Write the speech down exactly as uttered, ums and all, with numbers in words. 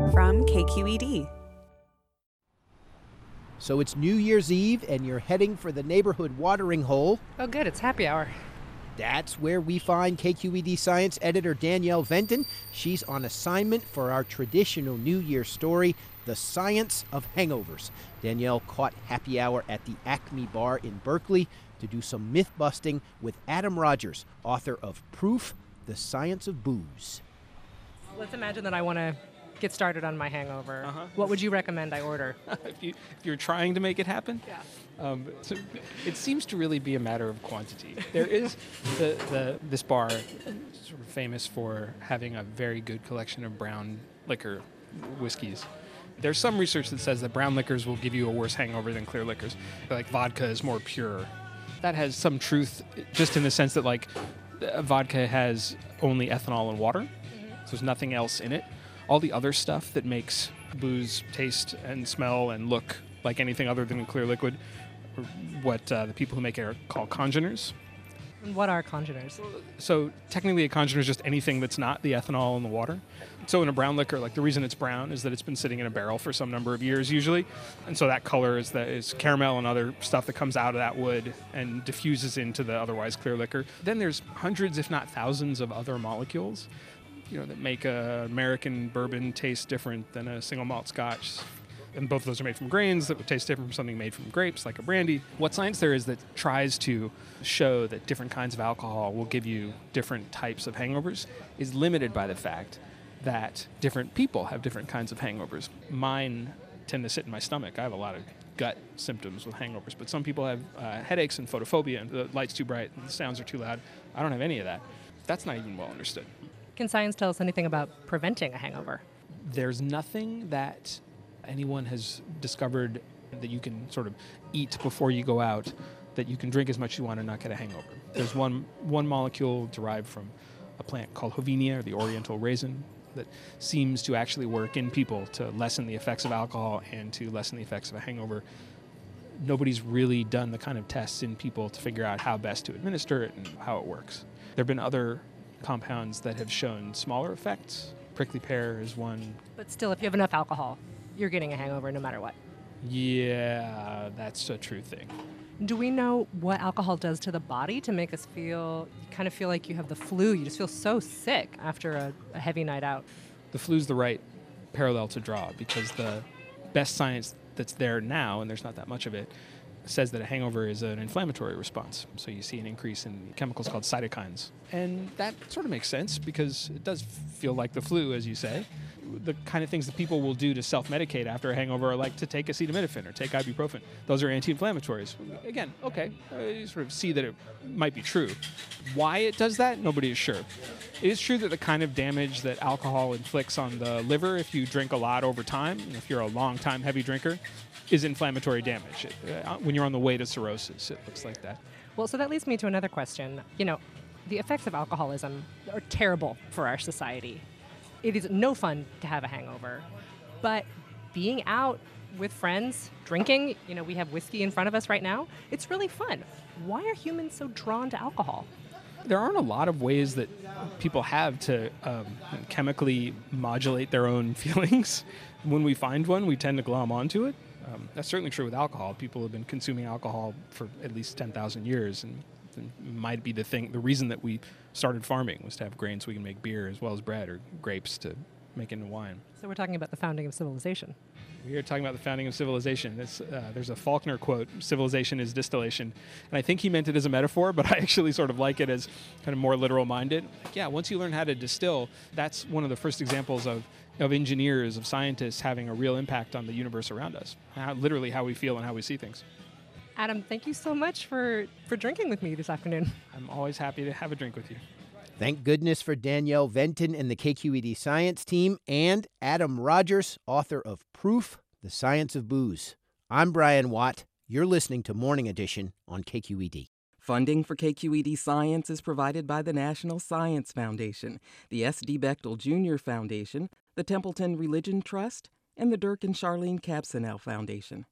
from K Q E D. So it's New Year's Eve, and you're heading for the neighborhood watering hole. Oh, good. It's happy hour. That's where we find K Q E D science editor Danielle Venton. She's on assignment for our traditional New Year story, The Science of Hangovers. Danielle caught happy hour at the Acme Bar in Berkeley to do some myth-busting with Adam Rogers, author of Proof, The Science of Booze. Let's imagine that I want to get started on my hangover. Uh-huh. What would you recommend I order? if, you, if you're trying to make it happen? Yeah. Um, so it seems to really be a matter of quantity. There is the, the this bar sort of famous for having a very good collection of brown liquor whiskeys. There's some research that says that brown liquors will give you a worse hangover than clear liquors. Like vodka is more pure. That has some truth just in the sense that like uh, vodka has only ethanol and water. Mm-hmm. So there's nothing else in it. All the other stuff that makes booze taste and smell and look like anything other than a clear liquid, what uh, the people who make it are called congeners. What are congeners? So technically a congener is just anything that's not the ethanol and the water. So in a brown liquor, like the reason it's brown is that it's been sitting in a barrel for some number of years usually. And so that color is, that is caramel and other stuff that comes out of that wood and diffuses into the otherwise clear liquor. Then there's hundreds, if not thousands, of other molecules, you know, that make a American bourbon taste different than a single malt scotch. And both of those are made from grains that would taste different from something made from grapes, like a brandy. What science there is that tries to show that different kinds of alcohol will give you different types of hangovers is limited by the fact that different people have different kinds of hangovers. Mine tend to sit in my stomach. I have a lot of gut symptoms with hangovers, but some people have uh, headaches and photophobia, and the light's too bright and the sounds are too loud. I don't have any of that. That's not even well understood. Can science tell us anything about preventing a hangover? There's nothing that anyone has discovered that you can sort of eat before you go out, that you can drink as much as you want and not get a hangover. There's one one molecule derived from a plant called Hovinia, or the oriental raisin, that seems to actually work in people to lessen the effects of alcohol and to lessen the effects of a hangover. Nobody's really done the kind of tests in people to figure out how best to administer it and how it works. There have been other compounds that have shown smaller effects. Prickly pear is one. But still, if you have enough alcohol, you're getting a hangover no matter what. Yeah, that's a true thing. Do we know what alcohol does to the body to make us feel, you kind of feel like you have the flu? You just feel so sick after a, a heavy night out. The flu's the right parallel to draw because the best science that's there now, and there's not that much of it, says that a hangover is an inflammatory response. So you see an increase in chemicals called cytokines. And that sort of makes sense because it does feel like the flu, as you say. The kind of things that people will do to self-medicate after a hangover are like to take acetaminophen or take ibuprofen. Those are anti-inflammatories. Again, okay, uh, you sort of see that it might be true. Why it does that, nobody is sure. It is true that the kind of damage that alcohol inflicts on the liver if you drink a lot over time, and if you're a long-time heavy drinker, is inflammatory damage. It, uh, when you're on the way to cirrhosis, it looks like that. Well, so that leads me to another question. You know, the effects of alcoholism are terrible for our society. It is no fun to have a hangover, but being out with friends, drinking, you know, we have whiskey in front of us right now, it's really fun. Why are humans so drawn to alcohol? There aren't a lot of ways that people have to um, chemically modulate their own feelings. When we find one, we tend to glom onto it. Um, that's certainly true with alcohol. People have been consuming alcohol for at least ten thousand years, and it might be the thing. The reason that we started farming was to have grain so we can make beer as well as bread, or grapes to make into wine. So we're talking about the founding of civilization. We are talking about the founding of civilization. This, uh, there's a Faulkner quote, civilization is distillation. And I think he meant it as a metaphor, but I actually sort of like it as kind of more literal minded. Like, yeah, once you learn how to distill, that's one of the first examples of, of engineers, of scientists having a real impact on the universe around us, how, literally how we feel and how we see things. Adam, thank you so much for, for drinking with me this afternoon. I'm always happy to have a drink with you. Thank goodness for Danielle Venton and the K Q E D science team, and Adam Rogers, author of Proof, The Science of Booze. I'm Brian Watt. You're listening to Morning Edition on K Q E D. Funding for K Q E D Science is provided by the National Science Foundation, the S D. Bechtel Junior Foundation, the Templeton Religion Trust, and the Dirk and Charlene Kabsanel Foundation.